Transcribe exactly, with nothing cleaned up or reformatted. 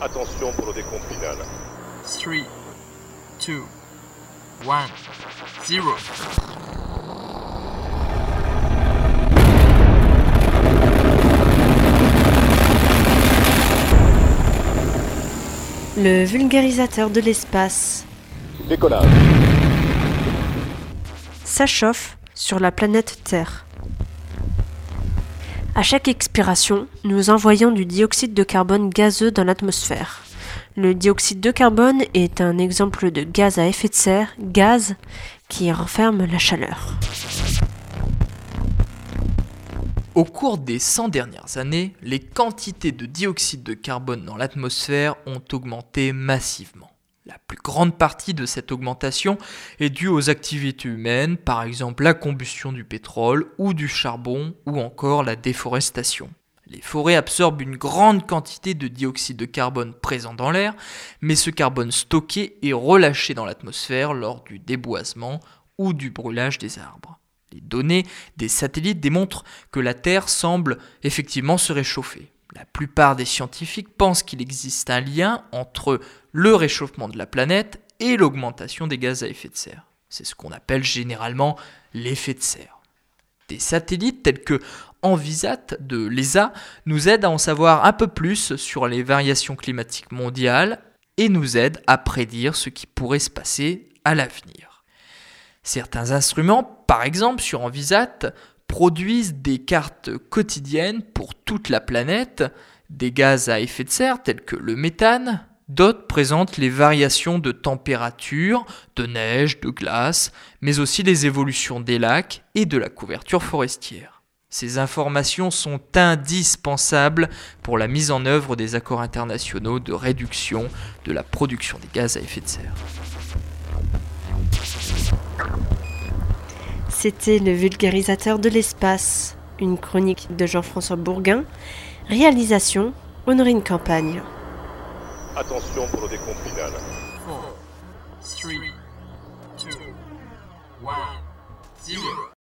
Attention pour le décompte final. trois, deux, un, zéro. Le vulgarisateur de l'espace. Décollage. Ça chauffe sur la planète Terre. À chaque expiration, nous envoyons du dioxyde de carbone gazeux dans l'atmosphère. Le dioxyde de carbone est un exemple de gaz à effet de serre, gaz qui renferme la chaleur. Au cours des cent dernières années, les quantités de dioxyde de carbone dans l'atmosphère ont augmenté massivement. La plus grande partie de cette augmentation est due aux activités humaines, par exemple la combustion du pétrole ou du charbon ou encore la déforestation. Les forêts absorbent une grande quantité de dioxyde de carbone présent dans l'air, mais ce carbone stocké est relâché dans l'atmosphère lors du déboisement ou du brûlage des arbres. Les données des satellites démontrent que la Terre semble effectivement se réchauffer. La plupart des scientifiques pensent qu'il existe un lien entre le réchauffement de la planète et l'augmentation des gaz à effet de serre. C'est ce qu'on appelle généralement l'effet de serre. Des satellites tels que Envisat de l'E S A nous aident à en savoir un peu plus sur les variations climatiques mondiales et nous aident à prédire ce qui pourrait se passer à l'avenir. Certains instruments, par exemple sur Envisat, produisent des cartes quotidiennes pour toute la planète, des gaz à effet de serre tels que le méthane. D'autres présentent les variations de température, de neige, de glace, mais aussi les évolutions des lacs et de la couverture forestière. Ces informations sont indispensables pour la mise en œuvre des accords internationaux de réduction de la production des gaz à effet de serre. C'était le vulgarisateur de l'espace, une chronique de Jean-François Bourguin, réalisation Honorine Campagne. Attention pour le décompte final. quatre, trois, deux, un, zéro.